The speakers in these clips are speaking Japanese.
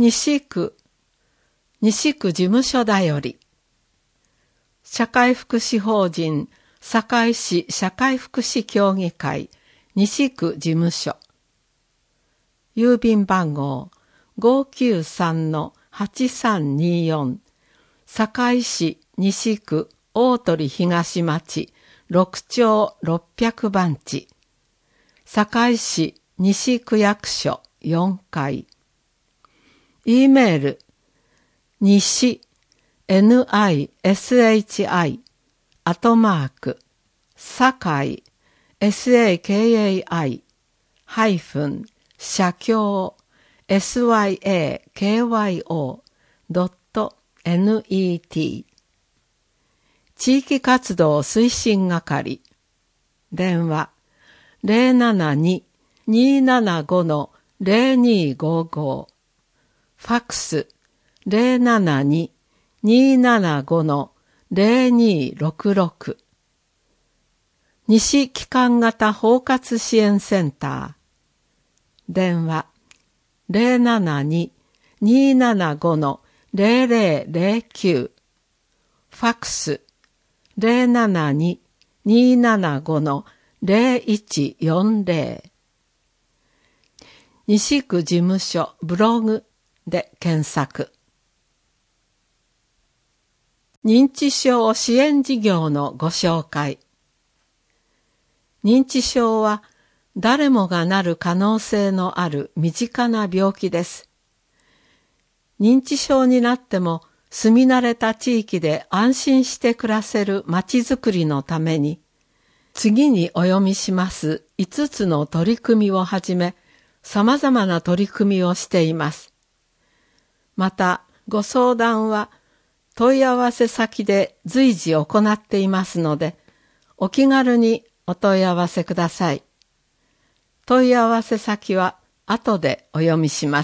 西区事務所だより。社会福祉法人堺市社会福祉協議会西区事務所。郵便番号593-8324、堺市西区大鳥東町6丁600番地、堺市西区役所4階。E メール、西、NISHI、堺、SAKAI、社協、SYAKYO.net。地域活動推進係。電話、072-275-0255。ファックス、072-275-0266。西機関型包括支援センター。電話、072-275-0009。ファックス、072-275-0140。西区事務所ブログで検索。認知症支援事業のご紹介。認知症は誰もがなる可能性のある身近な病気です。認知症になっても住み慣れた地域で安心して暮らせるまちづくりのために、次にお読みします5つの取り組みをはじめ、様々な取り組みをしています。また、ご相談は問い合わせ先で随時行っていますので、お気軽にお問い合わせください。問い合わせ先は後でお読みします。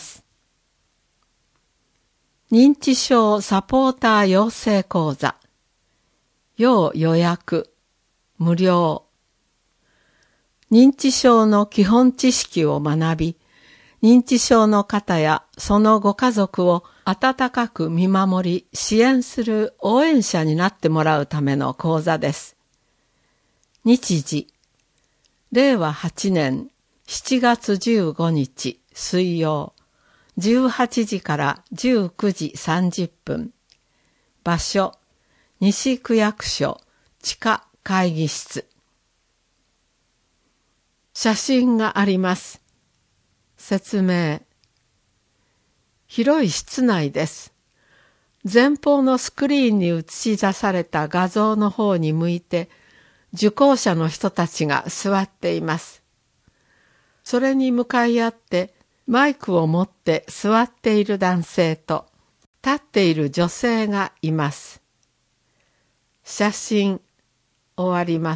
認知症サポーター養成講座。要予約。無料。認知症の基本知識を学び、認知症の方やそのご家族を温かく見守り、支援する応援者になってもらうための講座です。日時、令和8年7月15日水曜、18時から19時30分。場所、西区役所地下会議室。写真があります。説明。広い室内です。前方のスクリーンに映し出された画像の方に向いて、受講者の人たちが座っています。それに向かい合ってマイクを持って座っている男性と立っている女性がいます。写真終わります。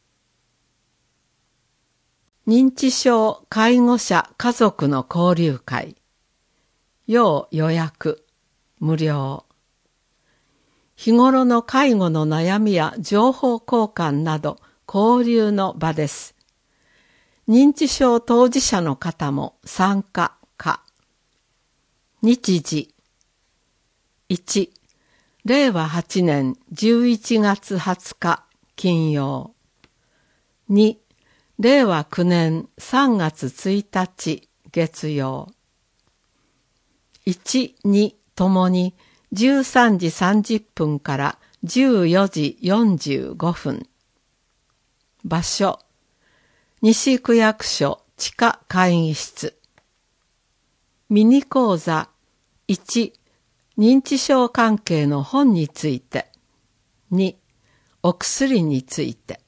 認知症介護者家族の交流会。要予約。無料。日頃の介護の悩みや情報交換など交流の場です。認知症当事者の方も参加可。日時。1、令和8年11月20日金曜。2、令和9年3月1日月曜。1、2ともに13時30分から14時45分。場所、西区役所地下会議室。ミニ講座1、認知症関係の本について。2、お薬について。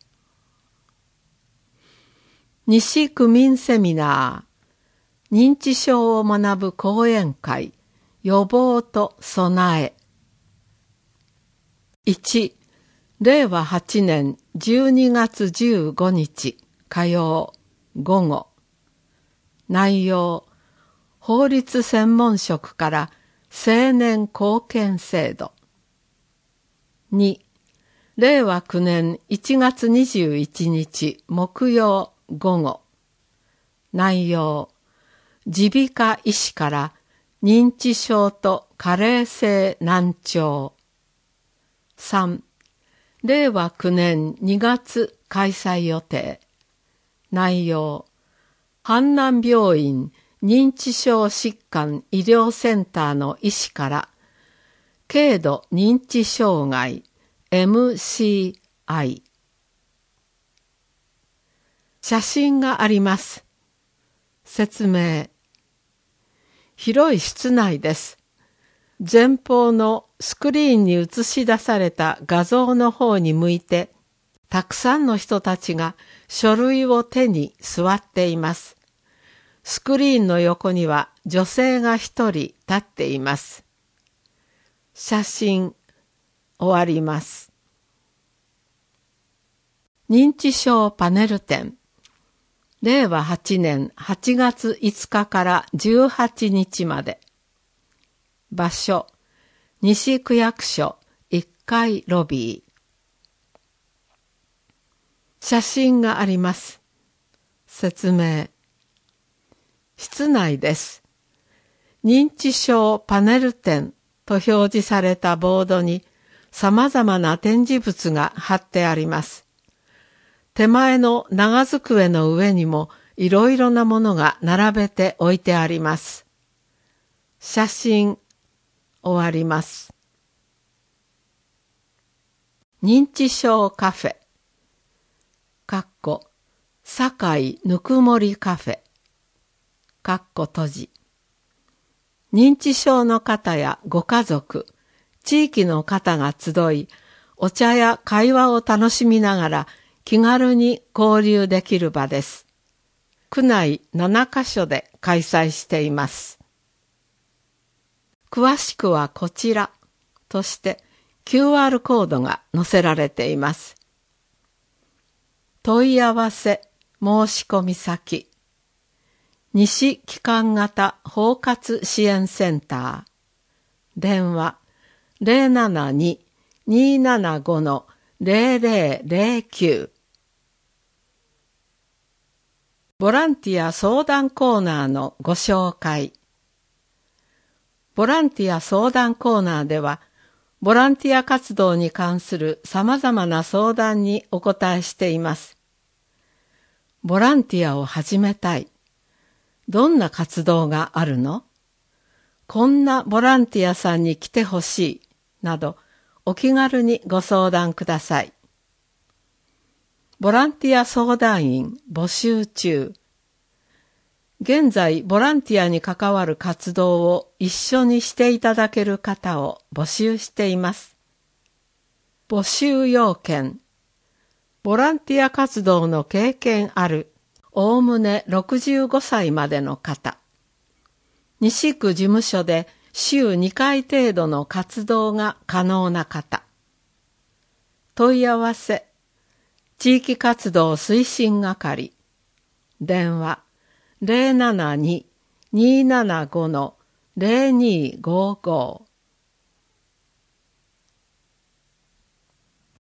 西区民セミナー、認知症を学ぶ講演会、予防と備え。1、令和8年12月15日火曜午後。内容、法律専門職から青年貢献制度。2、令和9年1月21日木曜午後。内容、耳鼻科医師から認知症と加齢性難聴。3、令和9年2月開催予定。内容、阪南病院認知症疾患医療センターの医師から、軽度認知障害 MCI。写真があります。説明。広い室内です。前方のスクリーンに映し出された画像の方に向いて、たくさんの人たちが書類を手に座っています。スクリーンの横には女性が一人立っています。写真、終わります。認知症パネル展。令和8年8月5日から18日まで。場所、西区役所1階ロビー。写真があります。説明。室内です。認知症パネル展と表示されたボードに様々な展示物が貼ってあります。手前の長机の上にもいろいろなものが並べて置いてあります。写真、終わります。認知症カフェ。堺ぬくもりカフェ。閉じ。認知症の方やご家族、地域の方が集い、お茶や会話を楽しみながら気軽に交流できる場です。区内7カ所で開催しています。詳しくはこちらとして QR コードが載せられています。問い合わせ申し込み先、西機関型包括支援センター、電話 072-275-0009。ボランティア相談コーナーのご紹介。ボランティア相談コーナーでは、ボランティア活動に関する様々な相談にお答えしています。ボランティアを始めたい。どんな活動があるの？こんなボランティアさんに来てほしい。など、お気軽にご相談ください。ボランティア相談員募集中。現在、ボランティアに関わる活動を一緒にしていただける方を募集しています。募集要件。ボランティア活動の経験ある、おおむね65歳までの方。西区事務所で週2回程度の活動が可能な方。問い合わせ。地域活動推進係。電話。072-275-0255